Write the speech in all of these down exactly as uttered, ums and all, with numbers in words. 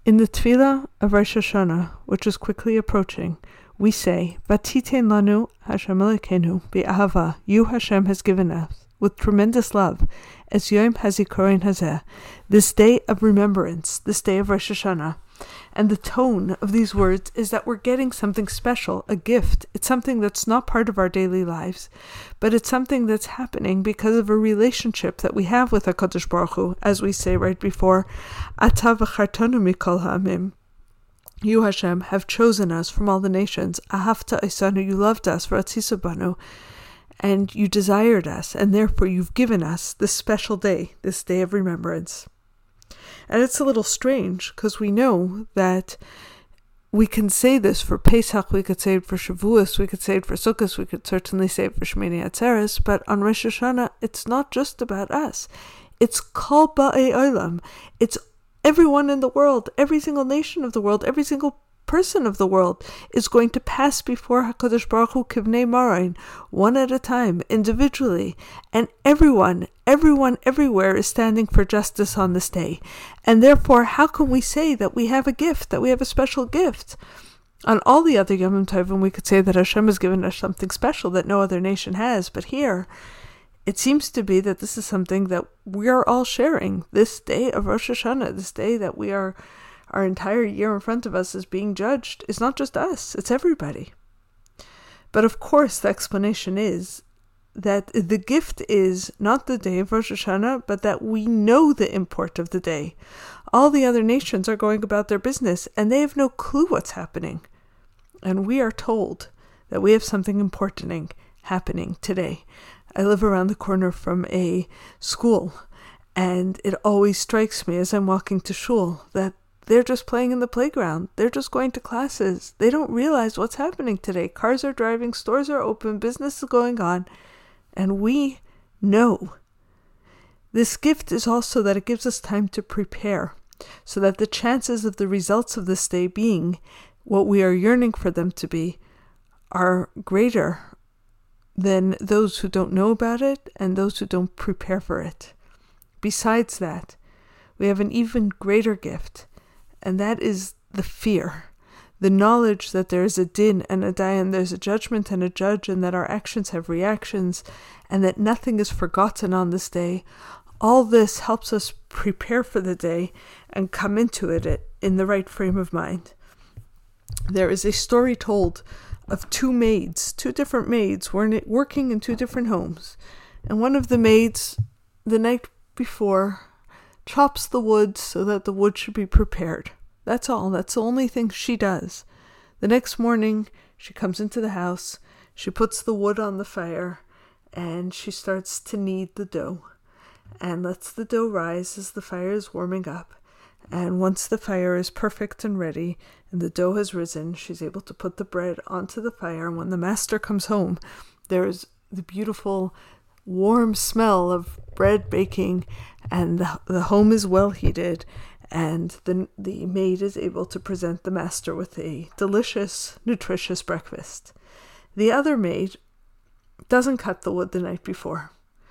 In the Tefillah of Rosh Hashanah, which is quickly approaching, we say, Vatiten lanu Hashem Elokeinu be'ahava, you Hashem has given us, with tremendous love, as Yom HaZikaron Hazeh, this day of remembrance, this day of Rosh Hashanah. And the tone of these words is that we're getting something special, a gift. It's something that's not part of our daily lives, but it's something that's happening because of a relationship that we have with HaKadosh Baruch Hu, as we say right before, Ata v'chartanu mikol ha'amim. You, Hashem, have chosen us from all the nations. Ahavta isanu, you loved us, v'ratzisa banu, and you desired us, and therefore you've given us this special day, this day of remembrance. And it's a little strange, because we know that we can say this for Pesach, we could say it for Shavuos, we could say it for Sukkot, we could certainly say it for Shemini Atzeres, but on Rosh Hashanah, it's not just about us. It's Kol Ba'ei Olam. It's everyone in the world, every single nation of the world, every single person of the world is going to pass before HaKadosh Baruch Hu Kivnei Marain, one at a time, individually, and everyone, everyone, everywhere is standing for justice on this day. And therefore, how can we say that we have a gift, that we have a special gift? On all the other Yom Tovim, we could say that Hashem has given us something special that no other nation has, but here, it seems to be that this is something that we are all sharing, this day of Rosh Hashanah, this day that we are our entire year in front of us is being judged. It's not just us, it's everybody. But of course, the explanation is that the gift is not the day of Rosh Hashanah, but that we know the import of the day. All the other nations are going about their business, and they have no clue what's happening. And we are told that we have something important happening today. I live around the corner from a school, and it always strikes me as I'm walking to shul that they're just playing in the playground. They're just going to classes. They don't realize what's happening today. Cars are driving, stores are open, business is going on. And we know. This gift is also that it gives us time to prepare, so that the chances of the results of this day being what we are yearning for them to be are greater than those who don't know about it and those who don't prepare for it. Besides that, we have an even greater gift, and that is the fear, the knowledge that there is a din and a dayan, there's a judgment and a judge, and that our actions have reactions, and that nothing is forgotten on this day. All this helps us prepare for the day and come into it in the right frame of mind. There is a story told of two maids, two different maids working in two different homes. And one of the maids, the night before, chops the wood so that the wood should be prepared. That's all. That's the only thing she does. The next morning, she comes into the house, she puts the wood on the fire, and she starts to knead the dough, and lets the dough rise as the fire is warming up. And once the fire is perfect and ready, and the dough has risen, she's able to put the bread onto the fire. And when the master comes home, there's the beautiful warm smell of bread baking, and the, the home is well heated, and the the maid is able to present the master with a delicious, nutritious breakfast. The other maid doesn't cut the wood the night before.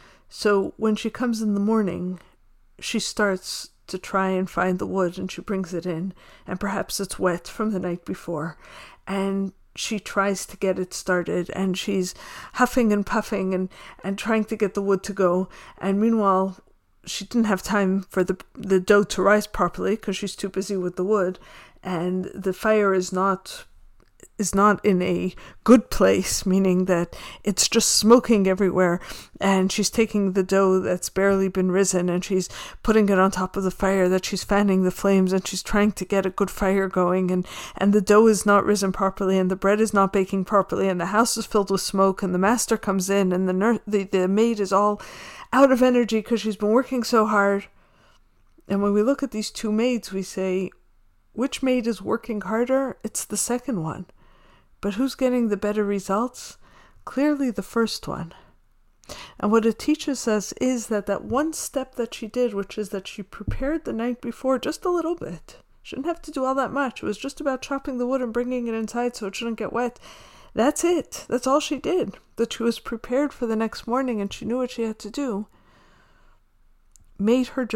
So when she comes in the morning, she starts to try and find the wood, and she brings it in, and perhaps it's wet from the night before, and she tries to get it started, and she's huffing and puffing and, and trying to get the wood to go. And meanwhile, she didn't have time for the the dough to rise properly because she's too busy with the wood, and the fire is not is not in a good place, meaning that it's just smoking everywhere, and she's taking the dough that's barely been risen, and she's putting it on top of the fire, that she's fanning the flames, and she's trying to get a good fire going, and, and the dough is not risen properly, and the bread is not baking properly, and the house is filled with smoke, and the master comes in, and the nurse, the, the maid is all out of energy because she's been working so hard. And when we look at these two maids, we say, which maid is working harder? It's the second one. But who's getting the better results? Clearly the first one. And what it teaches us is that that one step that she did, which is that she prepared the night before just a little bit. She didn't have to do all that much. It was just about chopping the wood and bringing it inside so it shouldn't get wet. That's it. That's all she did. That she was prepared for the next morning and she knew what she had to do. Made her job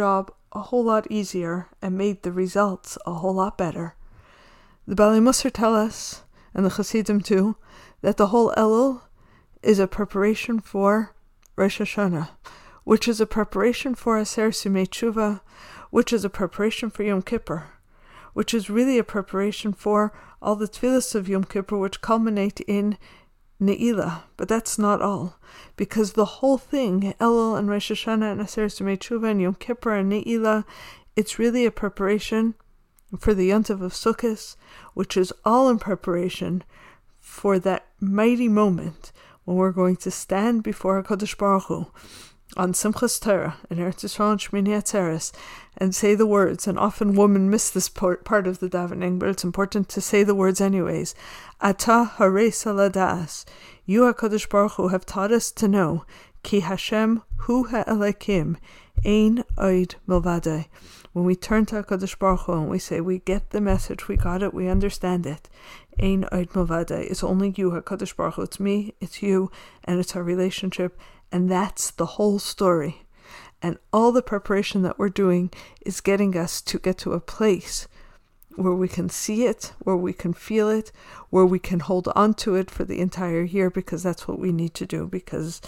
a whole lot easier and made the results a whole lot better. The Baalei Musar tell us, and the Hasidim too, that the whole Elul is a preparation for Rosh Hashanah, which is a preparation for Aser Sumei Tshuva, which is a preparation for Yom Kippur, which is really a preparation for all the tefillas of Yom Kippur, which culminate in Ne'ilah. But that's not all, because the whole thing, Elul and Rosh Hashanah and Aser Sumei Tshuva and Yom Kippur and Ne'ilah, it's really a preparation for the Yontiv of Sukkot, which is all in preparation for that mighty moment when we're going to stand before HaKadosh Baruch Hu on Simchas Torah in Eretz Yisrael and Shmini Atzeres and say the words. And often women miss this part, part of the davening, but it's important to say the words anyways. Ata haresa ladas, you HaKadosh Baruch Hu have taught us to know, ki Hashem hu ha'elekim, ein oid milvadai. When we turn to HaKadosh Baruch Hu and we say, we get the message, we got it, we understand it. Ein oid milvadai. It's only you, HaKadosh Baruch Hu. It's me, it's you, and it's our relationship. And that's the whole story. And all the preparation that we're doing is getting us to get to a place where we can see it, where we can feel it, where we can hold on to it for the entire year, because that's what we need to do, because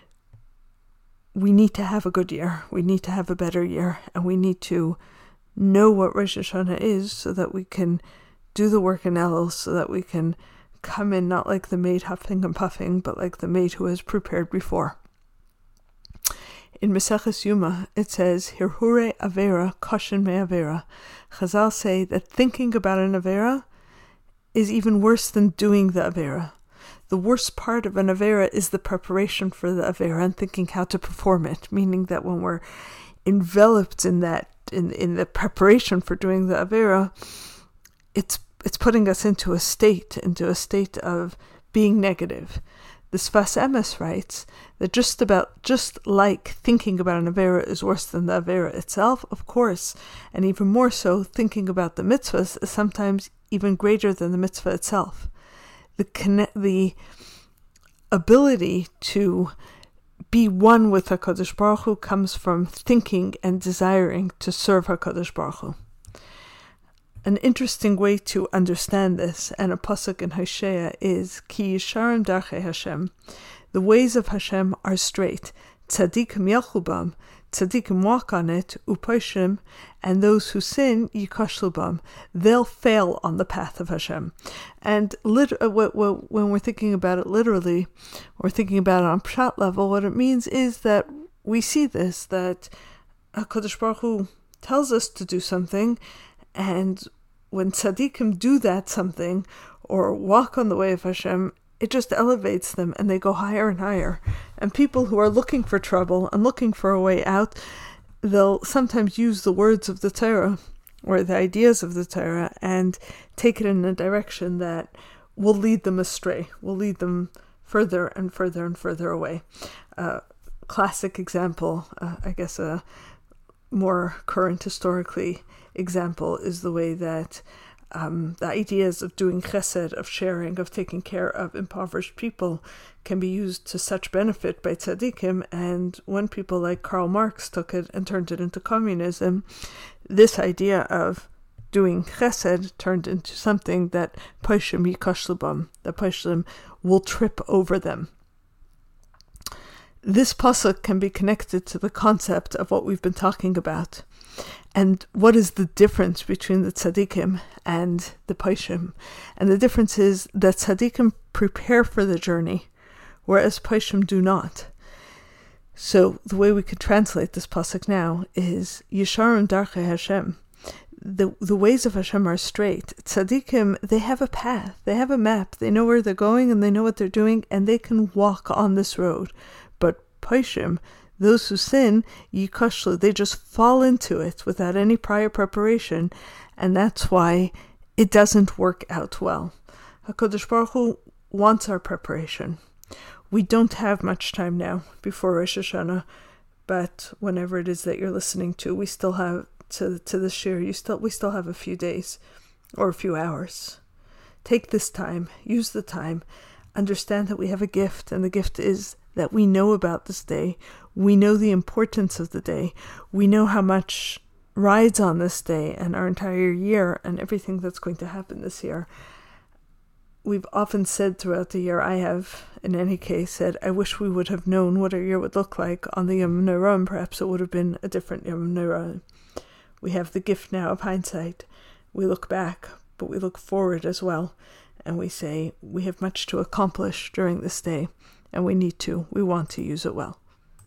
we need to have a good year. We need to have a better year. And we need to know what Rosh Hashanah is so that we can do the work in Elul, so that we can come in not like the maid huffing and puffing, but like the maid who has prepared before. In Maseches Yuma, it says, Hirhure Avera Koshin Me Avera. Chazal say that thinking about an Avera is even worse than doing the Avera. The worst part of an Avera is the preparation for the Avera and thinking how to perform it, meaning that when we're enveloped in that, in, in the preparation for doing the Avera, it's it's putting us into a state, into a state of being negative. The Sfas Emes writes that just about, just like thinking about an Avera is worse than the Avera itself, of course, and even more so, thinking about the mitzvahs is sometimes even greater than the mitzvah itself. The connect, the ability to be one with HaKadosh Baruch Hu comes from thinking and desiring to serve HaKadosh Baruch Hu. An interesting way to understand this, and a pasuk in Hosea, is Ki yisharim darchei Hashem. The ways of Hashem are straight. Tzadikim yelchu bam, tzadikim walk on it, uposhim, and those who sin yikashlu bam. They'll fail on the path of Hashem. And lit- uh, w- w- when we're thinking about it literally, or thinking about it on pshat level, what it means is that we see this, that HaKadosh Baruch Hu tells us to do something, and when tzaddikim do that something, or walk on the way of Hashem, it just elevates them, and they go higher and higher. And people who are looking for trouble and looking for a way out, they'll sometimes use the words of the Torah, or the ideas of the Torah, and take it in a direction that will lead them astray, will lead them further and further and further away. Uh, classic example, uh, I guess a more current historically example, is the way that um, the ideas of doing chesed, of sharing, of taking care of impoverished people can be used to such benefit by tzaddikim. And when people like Karl Marx took it and turned it into communism, this idea of doing chesed turned into something that poshim yikashlu bam, the poshim will trip over them. This pasuk can be connected to the concept of what we've been talking about. And what is the difference between the tzaddikim and the poshim? And the difference is that tzaddikim prepare for the journey, whereas poshim do not. So the way we could translate this pasuk now is Yisharim darchei Hashem. The the ways of Hashem are straight. Tzaddikim, they have a path, they have a map, they know where they're going and they know what they're doing, and they can walk on this road. But poshim, those who sin, yikashlu, they just fall into it without any prior preparation, and that's why it doesn't work out well. HaKadosh Baruch Hu wants our preparation. We don't have much time now before Rosh Hashanah, but whenever it is that you're listening to, we still have to to this year. You still we still have a few days or a few hours. Take this time, use the time, understand that we have a gift, and the gift is that we know about this day. We know the importance of the day. We know how much rides on this day and our entire year and everything that's going to happen this year. We've often said throughout the year, I have, in any case, said, I wish we would have known what our year would look like on the Yom Nora, and perhaps it would have been a different Yom Nora. We have the gift now of hindsight. We look back, but we look forward as well, and we say, we have much to accomplish during this day, and we need to, we want to use it well.